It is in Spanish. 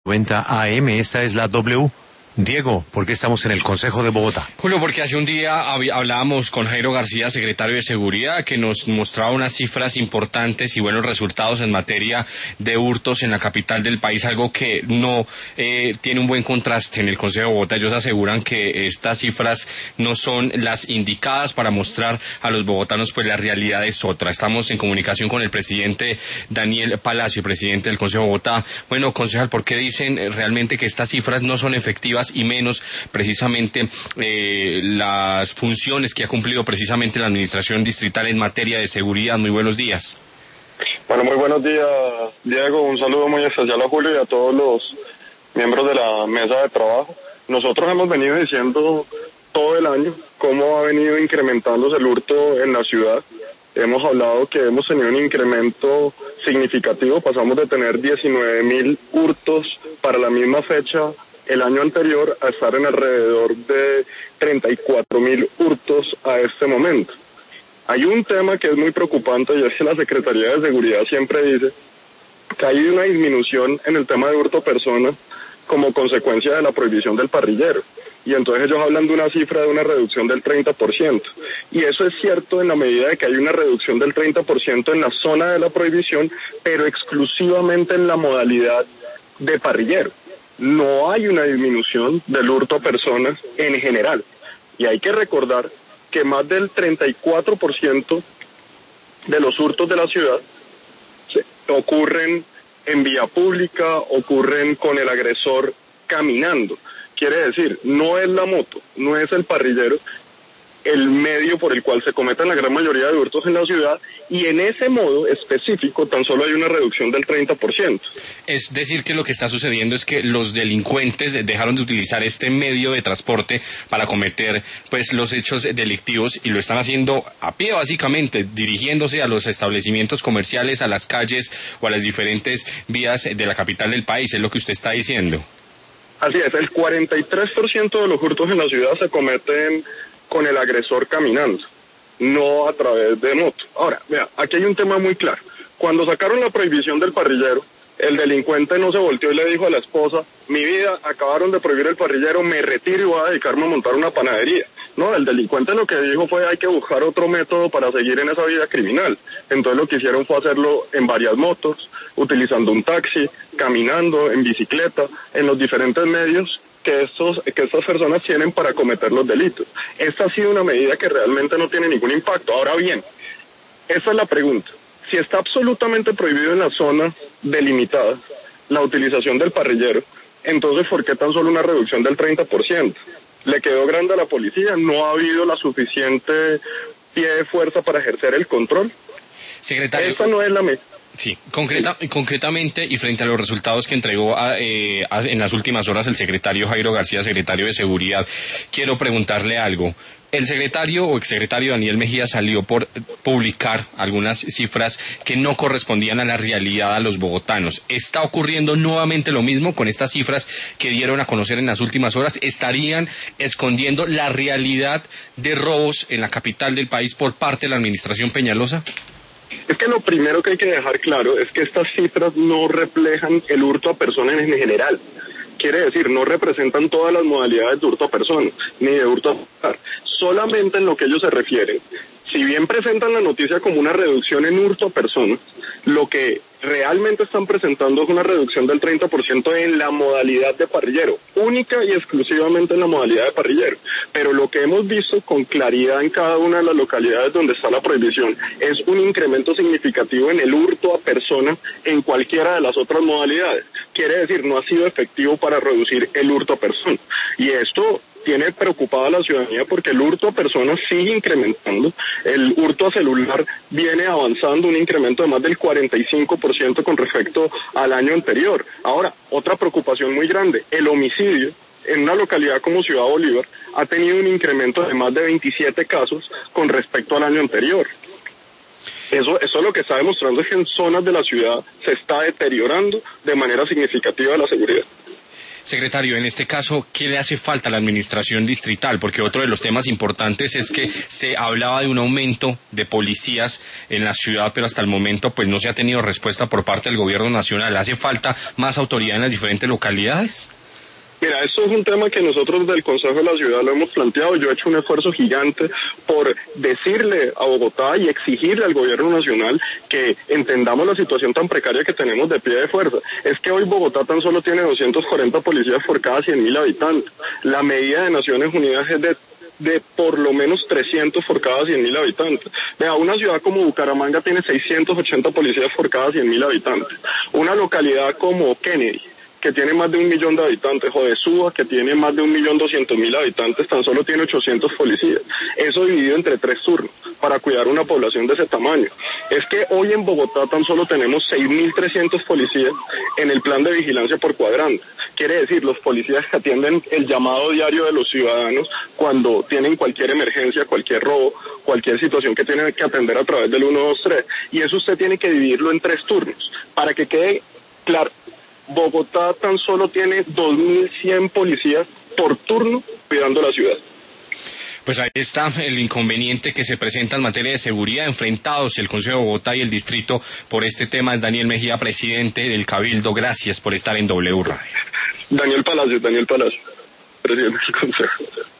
90 AM, esta es la W. Diego, ¿por qué estamos en el Consejo de Bogotá? Julio, porque hace un día hablábamos con Jairo García, secretario de Seguridad, que nos mostraba unas cifras importantes y buenos resultados en materia de hurtos en la capital del país, algo que no tiene un buen contraste en el Consejo de Bogotá. Ellos aseguran que estas cifras no son las indicadas para mostrar a los bogotanos, pues la realidad es otra. Estamos en comunicación con el presidente Daniel Palacio, presidente del Consejo de Bogotá. Bueno, concejal, ¿por qué dicen realmente que estas cifras no son efectivas y menos precisamente las funciones que ha cumplido precisamente la administración distrital en materia de seguridad? Muy buenos días. Bueno, muy buenos días, Diego. Un saludo muy especial a Julio y a todos los miembros de la mesa de trabajo. Nosotros hemos venido diciendo todo el año cómo ha venido incrementándose el hurto en la ciudad. Hemos hablado que hemos tenido un incremento significativo. Pasamos de tener 19.000 hurtos para la misma fecha el año anterior a estar en alrededor de 34.000 hurtos a este momento. Hay un tema que es muy preocupante y es que la Secretaría de Seguridad siempre dice que hay una disminución en el tema de hurto personas como consecuencia de la prohibición del parrillero. Y entonces ellos hablan de una cifra de una reducción del 30%. Y eso es cierto en la medida de que hay una reducción del 30% en la zona de la prohibición, pero exclusivamente en la modalidad de parrillero. No hay una disminución del hurto a personas en general. Y hay que recordar que más del 34% de los hurtos de la ciudad ocurren en vía pública, ocurren con el agresor caminando. Quiere decir, no es la moto, no es el parrillero el medio por el cual se cometen la gran mayoría de hurtos en la ciudad, y en ese modo específico tan solo hay una reducción del 30%. Es decir, que lo que está sucediendo es que los delincuentes dejaron de utilizar este medio de transporte para cometer pues los hechos delictivos y lo están haciendo a pie, básicamente, dirigiéndose a los establecimientos comerciales, a las calles o a las diferentes vías de la capital del país, es lo que usted está diciendo. Así es, el 43% de los hurtos en la ciudad se cometen con el agresor caminando, no a través de moto. Ahora, vea, aquí hay un tema muy claro. Cuando sacaron la prohibición del parrillero, el delincuente no se volteó y le dijo a la esposa: mi vida, acabaron de prohibir el parrillero, me retiro y voy a dedicarme a montar una panadería. No, el delincuente lo que dijo fue: hay que buscar otro método para seguir en esa vida criminal. Entonces lo que hicieron fue hacerlo en varias motos, utilizando un taxi, caminando, en bicicleta, en los diferentes medios que estas personas tienen para cometer los delitos. Esta ha sido una medida que realmente no tiene ningún impacto. Ahora bien, esa es la pregunta. Si está absolutamente prohibido en la zona delimitada la utilización del parrillero, entonces ¿por qué tan solo una reducción del 30%? ¿Le quedó grande a la policía? ¿No ha habido la suficiente pie de fuerza para ejercer el control? Secretario, esa no es la meta. Sí, concretamente y frente a los resultados que entregó en las últimas horas el secretario Jairo García, secretario de Seguridad, quiero preguntarle algo. El secretario o exsecretario Daniel Mejía salió por publicar algunas cifras que no correspondían a la realidad a los bogotanos. ¿Está ocurriendo nuevamente lo mismo con estas cifras que dieron a conocer en las últimas horas? ¿Estarían escondiendo la realidad de robos en la capital del país por parte de la administración Peñalosa? Es que lo primero que hay que dejar claro es que estas cifras no reflejan el hurto a personas en general. Quiere decir, no representan todas las modalidades de hurto a personas, ni de hurto a hogar. Solamente en lo que ellos se refieren. Si bien presentan la noticia como una reducción en hurto a personas, lo que realmente están presentando es una reducción del 30% en la modalidad de parrillero, única y exclusivamente en la modalidad de parrillero. Pero lo que hemos visto con claridad en cada una de las localidades donde está la prohibición es un incremento significativo en el hurto a personas en cualquiera de las otras modalidades. Quiere decir, no ha sido efectivo para reducir el hurto a personas. Y esto tiene preocupada a la ciudadanía porque el hurto a personas sigue incrementando, el hurto a celular viene avanzando, un incremento de más del 45% con respecto al año anterior. Ahora, otra preocupación muy grande, el homicidio en una localidad como Ciudad Bolívar ha tenido un incremento de más de 27 casos con respecto al año anterior. Eso lo que está demostrando es que en zonas de la ciudad se está deteriorando de manera significativa la seguridad. Secretario, en este caso, ¿qué le hace falta a la administración distrital? Porque otro de los temas importantes es que se hablaba de un aumento de policías en la ciudad, pero hasta el momento pues no se ha tenido respuesta por parte del gobierno nacional. ¿Hace falta más autoridad en las diferentes localidades? Mira, esto es un tema que nosotros del Consejo de la Ciudad lo hemos planteado. Yo he hecho un esfuerzo gigante por decirle a Bogotá y exigirle al gobierno nacional que entendamos la situación tan precaria que tenemos de pie de fuerza. Es que hoy Bogotá tan solo tiene 240 policías por cada 100.000 habitantes. La medida de Naciones Unidas es de por lo menos 300 por cada 100.000 habitantes. Vea, una ciudad como Bucaramanga tiene 680 policías por cada 100.000 habitantes. Una localidad como Kennedy, que tiene más de 1 millón de habitantes, o de Suba, que tiene más de 1.200.000 habitantes, tan solo tiene 800 policías. Eso dividido entre 3 turnos, para cuidar una población de ese tamaño. Es que hoy en Bogotá tan solo tenemos 6.300 policías en el plan de vigilancia por cuadrante. Quiere decir, los policías que atienden el llamado diario de los ciudadanos cuando tienen cualquier emergencia, cualquier robo, cualquier situación que tienen que atender a través del 123. Y eso usted tiene que dividirlo en 3 turnos, para que quede claro. Bogotá tan solo tiene 2.100 policías por turno cuidando la ciudad. Pues ahí está el inconveniente que se presenta en materia de seguridad, enfrentados el Consejo de Bogotá y el Distrito por este tema. Es Daniel Mejía, presidente del Cabildo. Gracias por estar en W Radio. Daniel Palacio, presidente del Consejo.